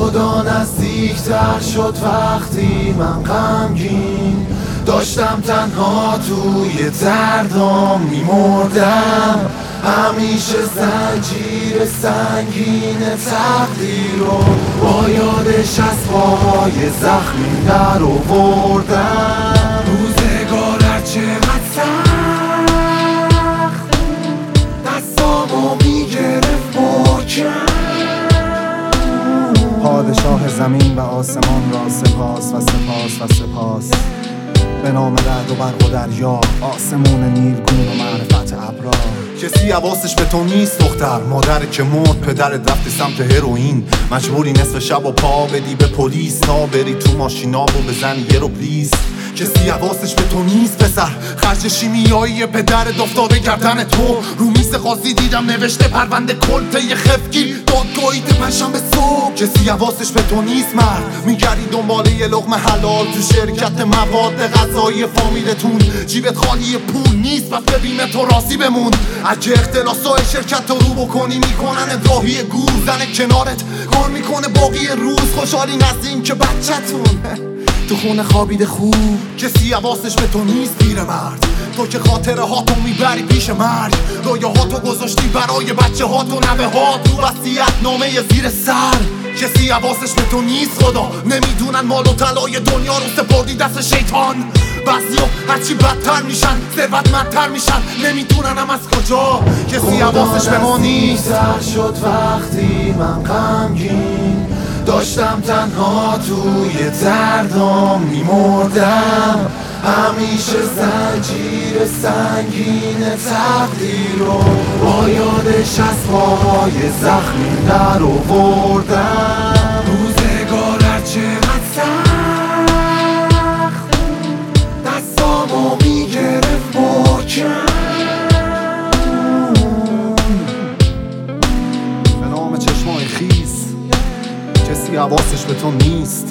خدا نزدیکتر شد وقتی من غمگین داشتم تنها توی دردام میمردم. همیشه زنجیر سنگین تقدیر رو با یادش از پاهای زخمی در آوردم. روزگار هرچقدر سخت دستامو میگرفت محکم. پادشاه زمین و آسمان را سپاس و سپاس و سپاس. به نام رعد و برق و دریا، آسمون نیلگون و معرفت ابرا. کسی حواسش به تو نیست دختر، مادر که مرد، پدرت رفتی سمت هروئین. مجبوری نصف شب و پا بدی به پلیس تا بری تو ماشینا و بزنی یه رو پلیز. کسی حواسش به تو نیست پسر، خرج شیمیایی پدرت افتاده گردن تو. رو میز قاضی دیدم نوشته پرونده کلته خفگیر دادگاهی پنجشنبه صبح. کسی حواسش به تو نیست مرد، میگردی دنبال یه لقمه حلال تو شرکت مواد غذایی فامیلتون. جیبت خالی پول نیست پس ببین تو راضی بمون. اگه اختلاسای شرکت رو بکنی میکنن راهی گور. زن کنارت کار میکنه باقی روز، خوشحالی نزد این که بچه‌تون تو خونه خوابیده خوب. کسی حواسش به تو نیست پیرمرد، تو که خاطره هاتو میبری پیش مرگ. رویه هاتو گذاشتی برای بچه هاتو نوه هات رو وصیت نامه زیر سر. کسی حواسش به تو نیست خدا، نمیدونن مال و طلای دنیا رو سپردی دست شیطان. بعضیا هرچی بدتر میشن ثروتمندتر میشن، نمیدونن هم از کجا. کسی حواسش به ما نیست. شد وقتی من غمگین داشتم تنها توی دردام میمردم. همیشه زنجیر سنگین تقدیر رو با یادش از پاهای زخمی در آوردم. روزگار هرچقدر سخت دستامو میگرفت محکم. به نام چشمای خیس، کسی حواسش به تو نیست.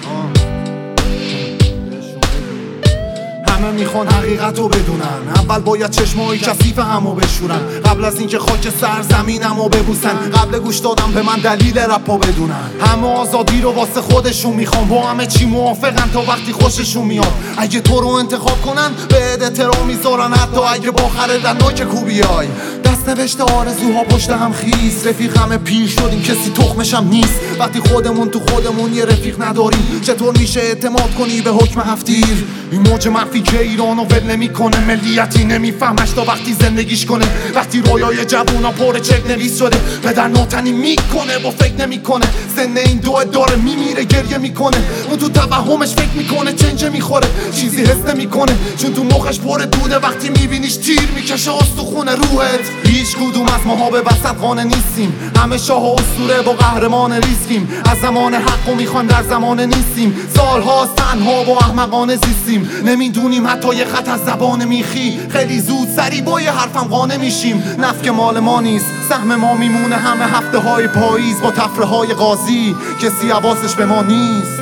همه میخوان حقیقت رو بدونن، اول باید چشمای کثیف همو بشورن. قبل از اینکه خاک سرزمینمو ببوسن، قبل گوش دادم به من دلیل رپا بدونن. همه آزادی رو واسه خودشون میخوان، با همه چی موافقن تا وقتی خوششون میاد. اگه تو رو انتخاب کنن به احترام میذارن، حتی اگه با خردناک کوبیای. دست نوشته آرزوها پشت هم خیس، رفیق همه پیر شدیم کسی تخمش هم نیست. وقتی خودمون تو خودمون یه رفیق نداریم، چطور میشه اعتماد کنی به حکم هفتیر؟ این موج منفی که ایرانو ول نمیکنه، ملیتی نمیفهمش تا وقتی زندگیش کنه. وقتی رویای جوونا پر چک نویس شده، پدر ناتنی میکنه با فکر نمیکنه. سن این دو داره میمیره گریه میکنه، اون تو توهمش فکر میکنه چنجه میخوره. چیزی حس نمیکنه چون تو مخش پر دوده، وقتی میبینیش تیر میکشه استخونه روحت. هیچ کدوم از ماها به وسط خانه نیستیم، همه شاه و اسطوره با قهرمان ریسکیم. از زمان حقو میخوایم در زمان نیستیم، سالهاست تنها و احمقانه زیستیم. نمیدونیم حتی یه خط از زبان میخی، خیلی زود سری با یه حرفم قانع میشیم. نفک مال ما نیست، سهم ما میمونه همه هفته های پاییز با تفره های قاضی. کسی حواسش به ما نیست.